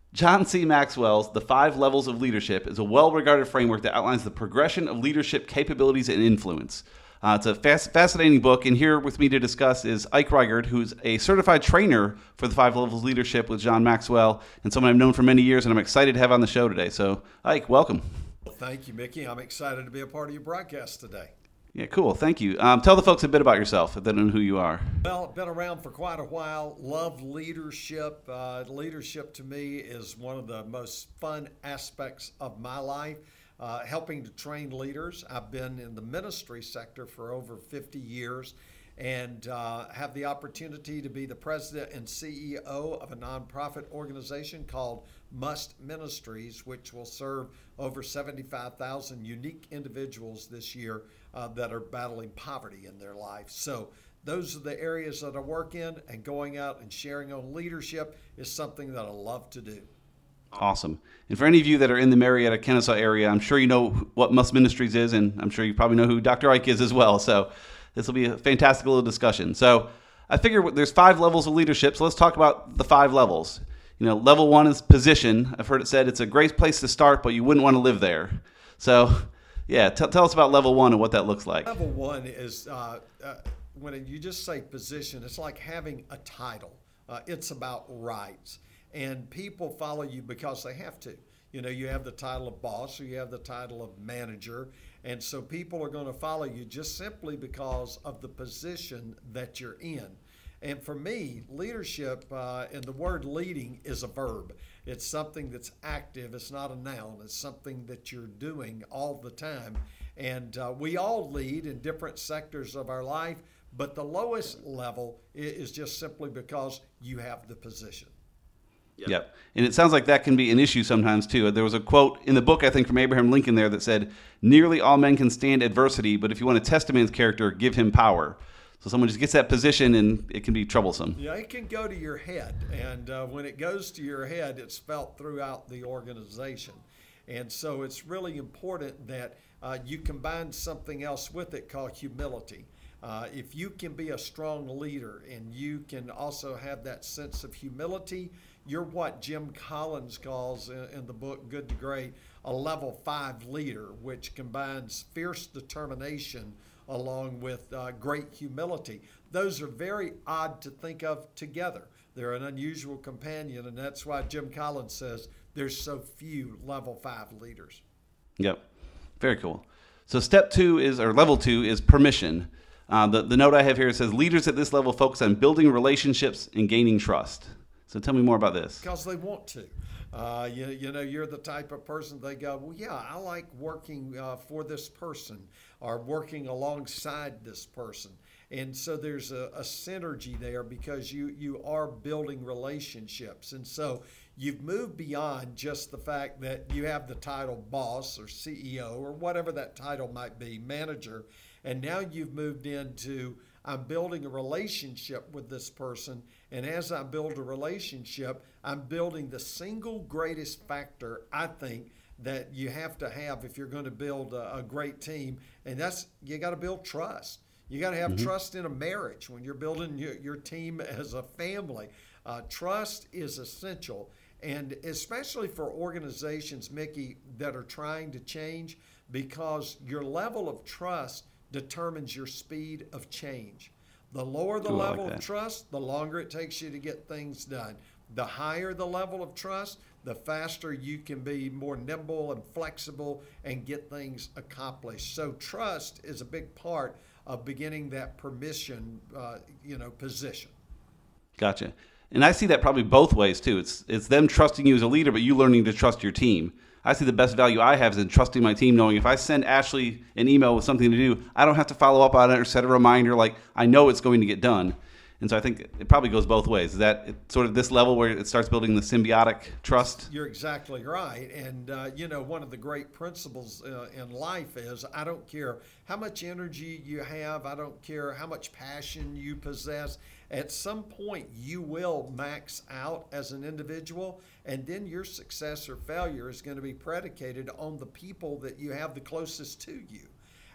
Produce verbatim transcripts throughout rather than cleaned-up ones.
John C. Maxwell's The Five Levels of Leadership is a well-regarded framework that outlines the progression of leadership capabilities and influence. Uh, it's a fast, fascinating book, and here with me to discuss is Ike Reighard, who's a certified trainer for the Five Levels of Leadership with John Maxwell, and someone I've known for many years, and I'm excited to have on the show today. So, Ike, welcome. Well, thank you, Mickey. I'm excited to be a part of your broadcast today. Yeah, cool. Thank you. Um, tell the folks a bit about yourself, if they don't know who you are. Well, been around for quite a while. Love leadership. Uh, leadership to me is one of the most fun aspects of my life. Uh, helping to train leaders. I've been in the ministry sector for over fifty years and uh, have the opportunity to be the president and C E O of a nonprofit organization called Must Ministries, which will serve over seventy-five thousand unique individuals this year uh, that are battling poverty in their life. So those are the areas that I work in, and going out and sharing on leadership is something that I love to do. Awesome. And for any of you that are in the Marietta, Kennesaw area, I'm sure you know what Must Ministries is, and I'm sure you probably know who Doctor Ike is as well. So this will be a fantastic little discussion. So I figure there's five levels of leadership, so let's talk about the five levels. You know, level one is position. I've heard it said it's a great place to start, but you wouldn't want to live there. So, yeah, t- tell us about level one and what that looks like. Level one is uh, uh, when you just say position, it's like having a title. Uh, it's about rights. And people follow you because they have to. You know, you have the title of boss or you have the title of manager. And so people are going to follow you just simply because of the position that you're in. And for me, leadership, uh, and the word leading is a verb. It's something that's active. It's not a noun. It's something that you're doing all the time. And uh, we all lead in different sectors of our life, but the lowest level is just simply because you have the position. Yep. yep. And it sounds like that can be an issue sometimes, too. There was a quote in the book, I think, from Abraham Lincoln there that said, nearly all men can stand adversity, but if you want to test a man's character, give him power. So someone just gets that position, and it can be troublesome. Yeah, it can go to your head. And uh, when it goes to your head, it's felt throughout the organization. And so it's really important that uh, you combine something else with it called humility. Uh, if you can be a strong leader and you can also have that sense of humility, you're what Jim Collins calls in, in the book Good to Great a level five leader, which combines fierce determination along with uh, great humility. Those are very odd to think of together. They're an unusual companion, and that's why Jim Collins says there's so few level five leaders. Yep, very cool. So step two is, or level two is permission. Uh, the, the note I have here says, leaders at this level focus on building relationships and gaining trust. So tell me more about this. Because they want to. Uh, you, you know, you're the type of person they go, well, yeah, I like working uh, for this person or working alongside this person. And so there's a, a synergy there because you, you are building relationships. And so you've moved beyond just the fact that you have the title boss or C E O or whatever that title might be, manager. And now you've moved into, I'm building a relationship with this person. And as I build a relationship, I'm building the single greatest factor, I think, that you have to have if you're going to build a, a great team. And that's, you got to build trust. You got to have mm-hmm. trust in a marriage when you're building your, your team as a family. Uh, trust is essential. And especially for organizations, Mickey, that are trying to change, because your level of trust determines your speed of change. The lower the Ooh, level like of trust, the longer it takes you to get things done. The higher the level of trust, the faster you can be more nimble and flexible and get things accomplished. So trust is a big part of beginning that permission, uh, you know, position. Gotcha. And I see that probably both ways too. It's it's them trusting you as a leader, but you learning to trust your team. I see the best value I have is in trusting my team, knowing if I send Ashley an email with something to do, I don't have to follow up on it or set a reminder. Like, I know it's going to get done. And so I think it probably goes both ways. Is that sort of this level where it starts building the symbiotic trust? You're exactly right. And, uh, you know, one of the great principles uh, in life is I don't care how much energy you have. I don't care how much passion you possess. At some point, you will max out as an individual, and then your success or failure is going to be predicated on the people that you have the closest to you.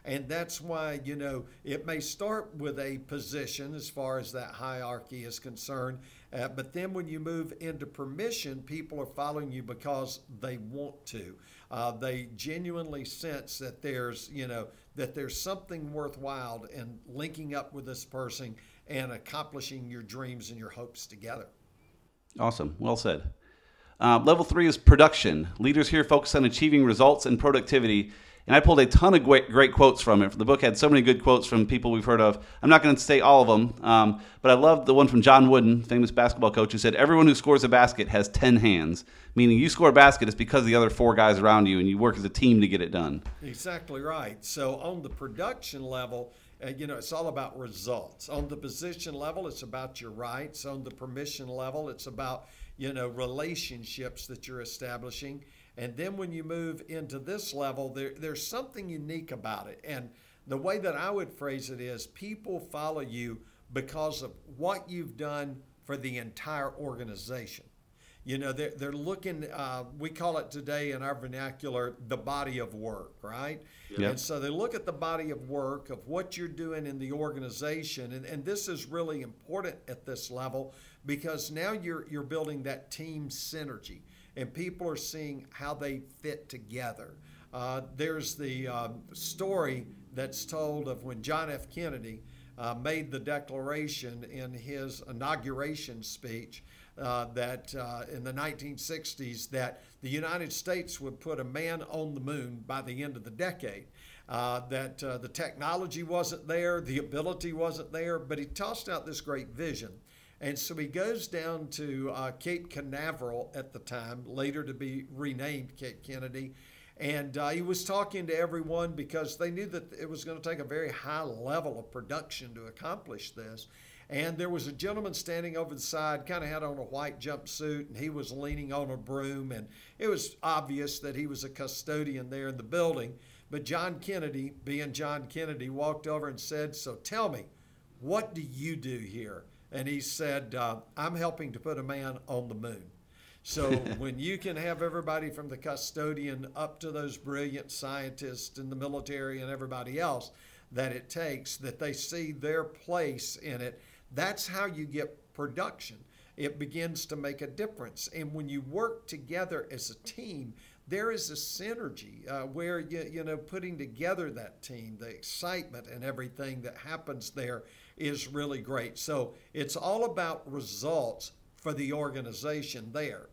And that's why, you know, it may start with a position as far as that hierarchy is concerned. Uh, but then when you move into permission, people are following you because they want to. Uh, they genuinely sense that there's, you know, that there's something worthwhile in linking up with this person and accomplishing your dreams and your hopes together. Awesome. Well said. Uh, level three is production. Leaders here focus on achieving results and productivity. And I pulled a ton of great, great quotes from it. The book had so many good quotes from people we've heard of. I'm not going to say all of them, um, but I loved the one from John Wooden, famous basketball coach, who said, everyone who scores a basket has ten hands, meaning you score a basket, it's because of the other four guys around you, and you work as a team to get it done. Exactly right. So on the production level, uh, you know, it's all about results. On the position level, it's about your rights. On the permission level, it's about, you know, relationships that you're establishing. And then when you move into this level, there, there's something unique about it. And the way that I would phrase it is people follow you because of what you've done for the entire organization. You know, they're, they're looking, uh, we call it today in our vernacular, the body of work, right? Yep. And so they look at the body of work of what you're doing in the organization. And, and this is really important at this level because now you're, you're building that team synergy. And people are seeing how they fit together. Uh, there's the um, story that's told of when John F. Kennedy uh, made the declaration in his inauguration speech uh, that uh, in the nineteen sixties that the United States would put a man on the moon by the end of the decade. Uh, that uh, the technology wasn't there, the ability wasn't there, but he tossed out this great vision. And so he goes down to uh, Cape Canaveral at the time, later to be renamed Cape Kennedy. And uh, he was talking to everyone because they knew that it was going to take a very high level of production to accomplish this. And there was a gentleman standing over the side, kind of had on a white jumpsuit, and he was leaning on a broom. And it was obvious that he was a custodian there in the building. But John Kennedy, being John Kennedy, walked over and said, "So tell me, what do you do here?" And he said, uh, I'm helping to put a man on the moon. So when you can have everybody from the custodian up to those brilliant scientists in the military and everybody else that it takes, that they see their place in it, that's how you get production. It begins to make a difference. And when you work together as a team, there is a synergy uh, where, you, you know, putting together that team, the excitement and everything that happens there is really great. So it's all about results for the organization there.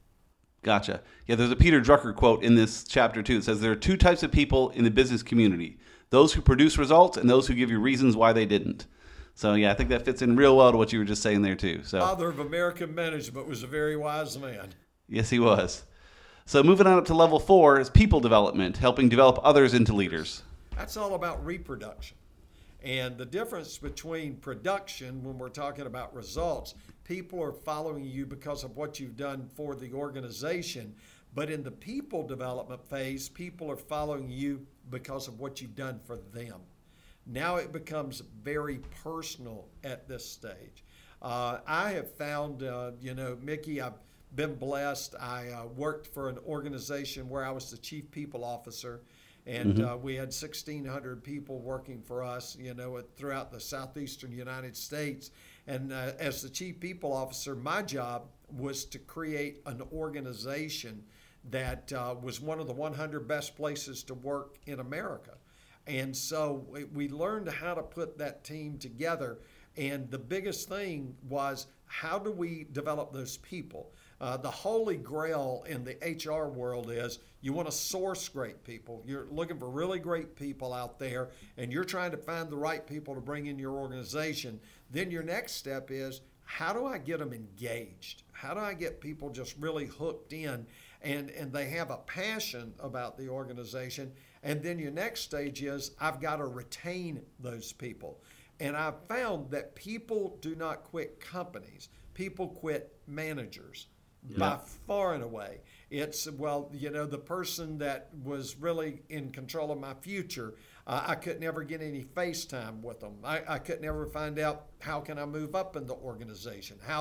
Gotcha. Yeah, there's a Peter Drucker quote in this chapter too. It says there are two types of people in the business community: those who produce results and those who give you reasons why they didn't. So yeah, I think that fits in real well to what you were just saying there too. So Father of American management was a very wise man. Yes, he was. So moving on up to level four is people development, helping develop others into leaders. That's all about reproduction. And the difference between production, when we're talking about results, people are following you because of what you've done for the organization. But in the people development phase, people are following you because of what you've done for them. Now it becomes very personal at this stage. Uh, I have found, uh, you know, Mickey, I've been blessed. I uh, worked for an organization where I was the chief people officer. And mm-hmm. uh, we had sixteen hundred people working for us, you know, throughout the southeastern United States. And uh, as the chief people officer, my job was to create an organization that uh, was one of the one hundred best places to work in America. And so we, we learned how to put that team together. And the biggest thing was, how do we develop those people? Uh, the holy grail in the H R world is you want to source great people. You're looking for really great people out there, and you're trying to find the right people to bring in your organization. Then your next step is, how do I get them engaged? How do I get people just really hooked in and, and they have a passion about the organization? And then your next stage is, I've got to retain those people. And I've found that people do not quit companies. People quit managers. Yeah. By far and away. It's, well, you know, the person that was really in control of my future, uh, I could never get any FaceTime with them. I, I could never find out, how can I move up in the organization? How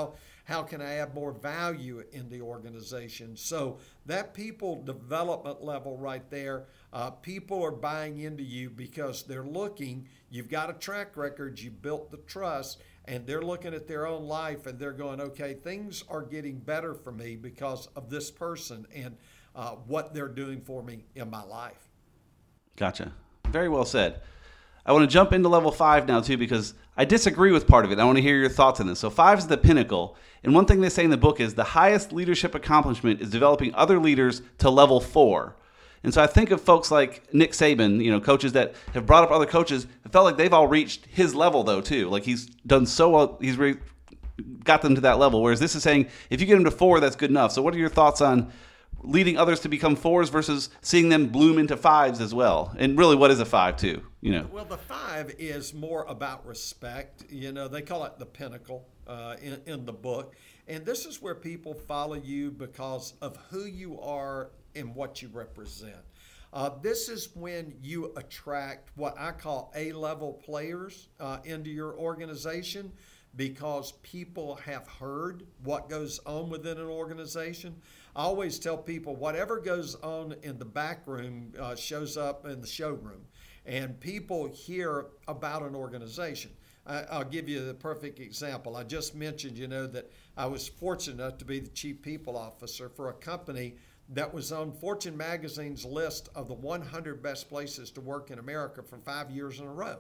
How can I add more value in the organization? So that people development level right there, uh, people are buying into you because they're looking, you've got a track record, you built the trust, and they're looking at their own life and they're going, okay, things are getting better for me because of this person and uh, what they're doing for me in my life. Gotcha. Very well said. I want to jump into level five now too, because I disagree with part of it. I want to hear your thoughts on this. So five is the pinnacle. And one thing they say in the book is the highest leadership accomplishment is developing other leaders to level four. And so I think of folks like Nick Saban, you know, coaches that have brought up other coaches. It felt like they've all reached his level though too. Like he's done so well, he's re- got them to that level. Whereas this is saying if you get them to four, that's good enough. So what are your thoughts on leading others to become fours versus seeing them bloom into fives as well? And really, what is a five too? You know. Well, the five is more about respect. You know, they call it the pinnacle uh, in, in the book. And this is where people follow you because of who you are and what you represent. Uh, this is when you attract what I call A-level players uh, into your organization, because people have heard what goes on within an organization. I always tell people whatever goes on in the back room uh, shows up in the showroom, and people hear about an organization. I, I'll give you the perfect example. I just mentioned, you know, that I was fortunate enough to be the chief people officer for a company that was on Fortune magazine's list of the one hundred best places to work in America for five years in a row.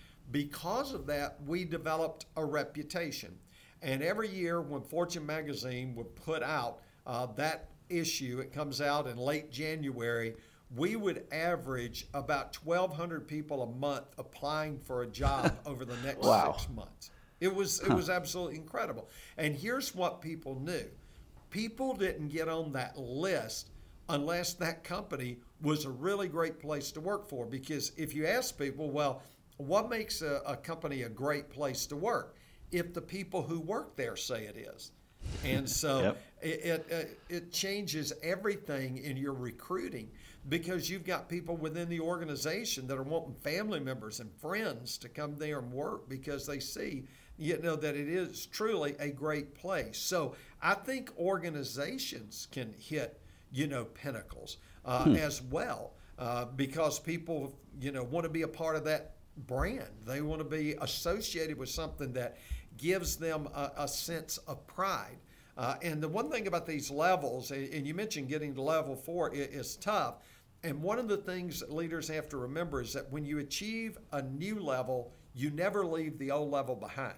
Because of that, we developed a reputation. And every year when Fortune magazine would put out uh, that issue, it comes out in late January, we would average about twelve hundred people a month applying for a job over the next wow. six months. It was, it was absolutely incredible. And here's what people knew. People didn't get on that list unless that company was a really great place to work for. Because if you ask people, well, what makes a, a company a great place to work? If the people who work there say it is. And so yep. it, it, it changes everything in your recruiting, because you've got people within the organization that are wanting family members and friends to come there and work because they see, you know, that it is truly a great place. So I think organizations can hit, you know, pinnacles uh, hmm. as well uh, because people, you know, want to be a part of that brand. They want to be associated with something that gives them a, a sense of pride. Uh, and the one thing about these levels, and you mentioned getting to level four is tough. And one of the things that leaders have to remember is that when you achieve a new level, you never leave the old level behind.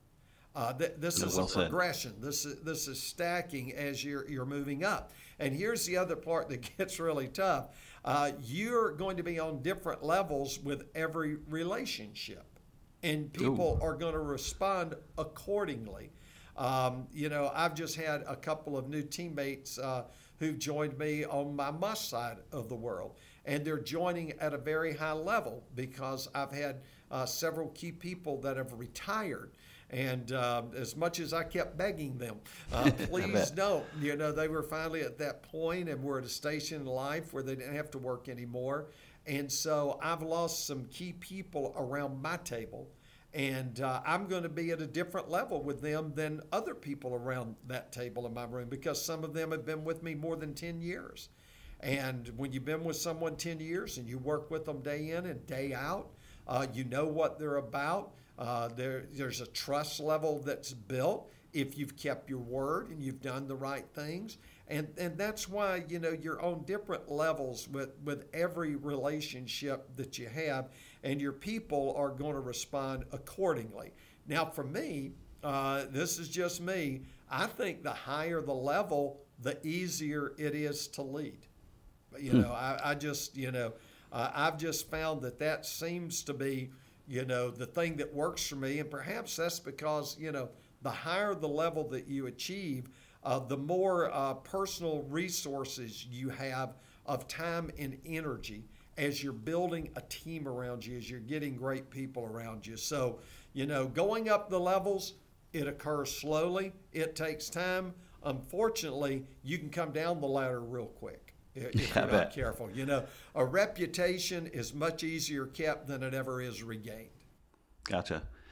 Uh, th- this no, is well a said. progression. This is this is stacking as you're you're moving up. And here's the other part that gets really tough. Uh, you're going to be on different levels with every relationship, and people Ooh. are going to respond accordingly. Um, you know, I've just had a couple of new teammates uh, who've joined me on my must side of the world, and they're joining at a very high level because I've had uh, several key people that have retired. And uh, as much as I kept begging them, uh, please don't, you know, they were finally at that point and were at a station in life where they didn't have to work anymore. And so I've lost some key people around my table, and uh, I'm going to be at a different level with them than other people around that table in my room, because some of them have been with me more than ten years. And when you've been with someone ten years and you work with them day in and day out, uh, you know what they're about. Uh, there, there's a trust level that's built if you've kept your word and you've done the right things. And and that's why, you know, you're on different levels with, with every relationship that you have, and your people are going to respond accordingly. Now, for me, uh, this is just me, I think the higher the level, the easier it is to lead. You know, I, I just, you know, uh, I've just found that that seems to be, you know, the thing that works for me. And perhaps that's because, you know, the higher the level that you achieve, uh, the more uh, personal resources you have of time and energy as you're building a team around you, as you're getting great people around you. So, you know, going up the levels, it occurs slowly. It takes time. Unfortunately, you can come down the ladder real quick if yeah, you're not careful. You know, a reputation is much easier kept than it ever is regained. Gotcha.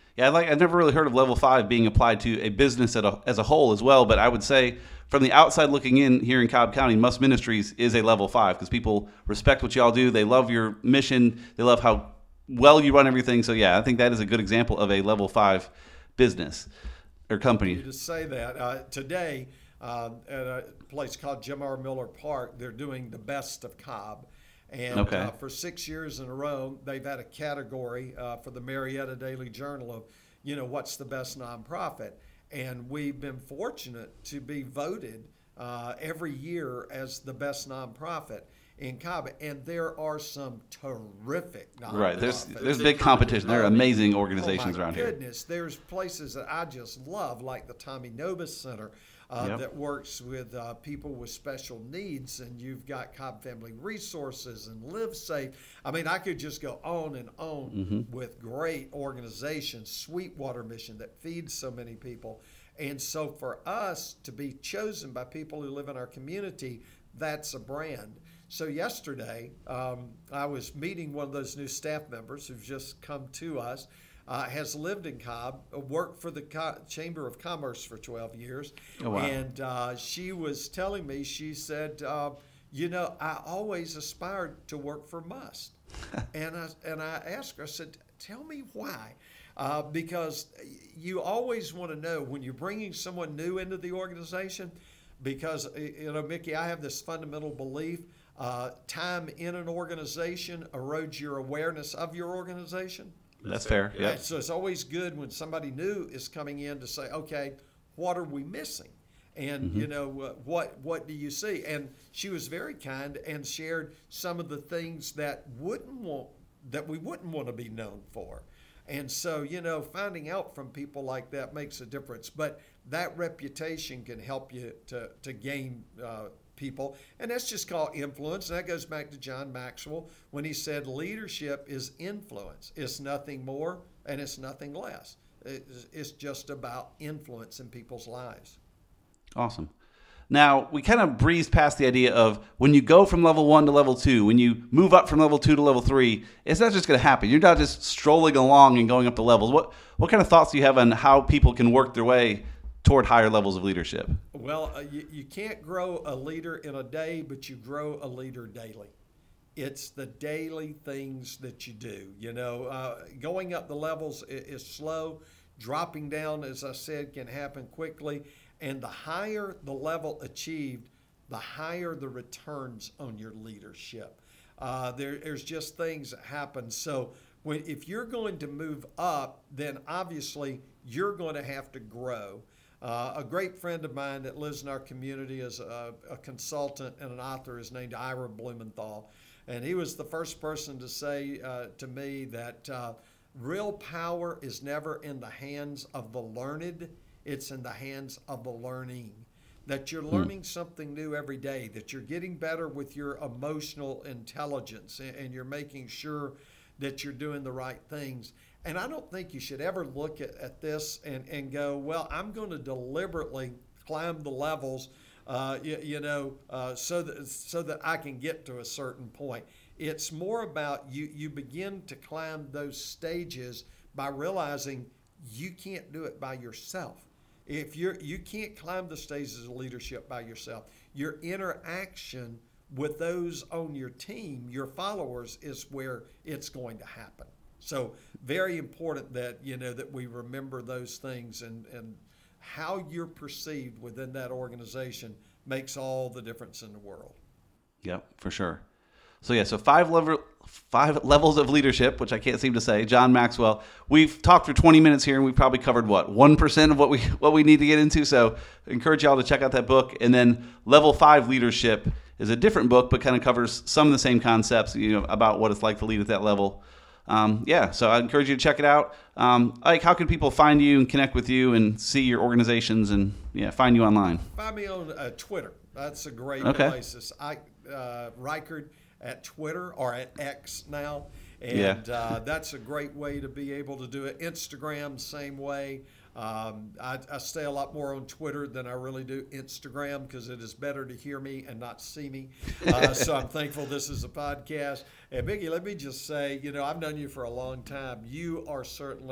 Yeah, I like. I've never really heard of level five being applied to a business as a, as a whole as well. But I would say, from the outside looking in here in Cobb County, Must Ministries is a level five because people respect what y'all do. They love your mission. They love how well you run everything. So yeah, I think that is a good example of a level five business or company. You just say that uh, today uh, at a place called Jim R. Miller Park, they're doing the best of Cobb. And Okay. uh, for six years in a row, they've had a category uh, for the Marietta Daily Journal of, you know, what's the best nonprofit. And we've been fortunate to be voted uh, every year as the best nonprofit in Cobb. And there are some terrific nonprofits. Right. There's there's big competition. There are amazing organizations oh my around goodness, here. There's places that I just love, like the Tommy Nobis Center. Uh, Yep. that works with uh, people with special needs, and you've got Cobb Family Resources and Live Safe. I mean, I could just go on and on Mm-hmm. with great organizations, Sweetwater Mission that feeds so many people. And so for us to be chosen by people who live in our community, that's a brand. So yesterday, um, I was meeting one of those new staff members who've just come to us. Uh, has lived in Cobb, uh, worked for the Co- Chamber of Commerce for twelve years. Oh, wow. And uh, she was telling me, she said, uh, you know, I always aspired to work for Must. and, I, and I asked her, I said, tell me why. Uh, because you always want to know when you're bringing someone new into the organization, because, you know, Mickey, I have this fundamental belief, uh, time in an organization erodes your awareness of your organization. That's fair. Yeah. Right, so it's always good when somebody new is coming in to say, okay, what are we missing? And, Mm-hmm. you know, uh, what what do you see? And she was very kind and shared some of the things that wouldn't want that we wouldn't want to be known for. And so, you know, finding out from people like that makes a difference. But that reputation can help you to, to gain uh, people. And that's just called influence. And that goes back to John Maxwell when he said leadership is influence. It's nothing more and it's nothing less. It's, it's just about influence in people's lives. Awesome. Now, we kind of breezed past the idea of when you go from level one to level two, when you move up from level two to level three, it's not just going to happen. You're not just strolling along and going up the levels. What what kind of thoughts do you have on how people can work their way toward higher levels of leadership? Well, uh, you, you can't grow a leader in a day, but you grow a leader daily. It's the daily things that you do. You know, uh, going up the levels is, is slow. Dropping down, as I said, can happen quickly. And the higher the level achieved, the higher the returns on your leadership. Uh, there, there's just things that happen. So when, if you're going to move up, then obviously you're going to have to grow. Uh, a great friend of mine that lives in our community is a, a consultant and an author is named Ira Blumenthal. And he was the first person to say uh, to me that uh, real power is never in the hands of the learned, it's in the hands of the learning. That you're learning something new every day, that you're getting better with your emotional intelligence, and, and you're making sure that you're doing the right things. And I don't think you should ever look at, at this and, and go, well, I'm going to deliberately climb the levels, uh, you, you know, uh, so that so that I can get to a certain point. It's more about you, you begin to climb those stages by realizing you can't do it by yourself. If you're, you can't climb the stages of leadership by yourself. Your interaction with those on your team, your followers, is where it's going to happen. So very important that, you know, that we remember those things, and, and how you're perceived within that organization makes all the difference in the world. Yep, for sure. So yeah, so five level, five levels of leadership, which I can't seem to say. John Maxwell. We've talked for twenty minutes here, and we've probably covered what one percent of what we what we need to get into. So I encourage y'all to check out that book. And then Level Five Leadership is a different book, but kind of covers some of the same concepts, you know, about what it's like to lead at that level. Um, yeah, so I encourage you to check it out. Um, Ike, how can people find you and connect with you and see your organizations and yeah, find you online? Find me on uh, Twitter. That's a great Okay. place. It's Ike uh, Reichard at Twitter, or at X now. And Yeah. uh, that's a great way to be able to do it. Instagram, same way. Um, I, I stay a lot more on Twitter than I really do Instagram, because it is better to hear me and not see me. Uh, so I'm thankful this is a podcast. And Mickey, let me just say, you know, I've known you for a long time. You are certainly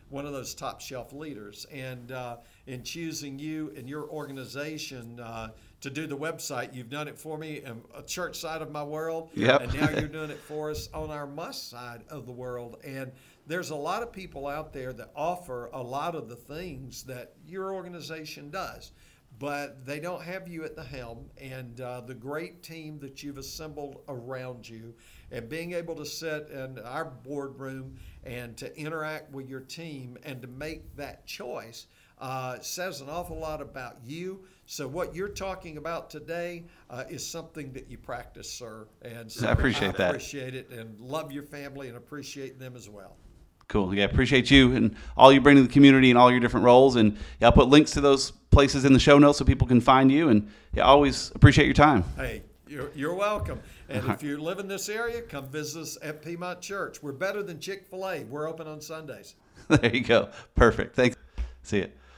one of those top shelf leaders. And uh, in choosing you and your organization uh, to do the website, you've done it for me on a church side of my world. Yep. And now you're doing it for us on our must side of the world. And there's a lot of people out there that offer a lot of the things that your organization does, but they don't have you at the helm, and uh, the great team that you've assembled around you, and being able to sit in our boardroom and to interact with your team and to make that choice uh, says an awful lot about you. So what you're talking about today uh, is something that you practice, sir. And so I appreciate I that. appreciate it and love your family and appreciate them as well. Cool. Yeah, appreciate you and all you bring to the community and all your different roles. And yeah, I'll put links to those places in the show notes so people can find you. And yeah, always appreciate your time. Hey, you're, you're welcome. And if you live in this area, come visit us at Piedmont Church. We're better than Chick-fil-A. We're open on Sundays. There you go. Perfect. Thanks. See you.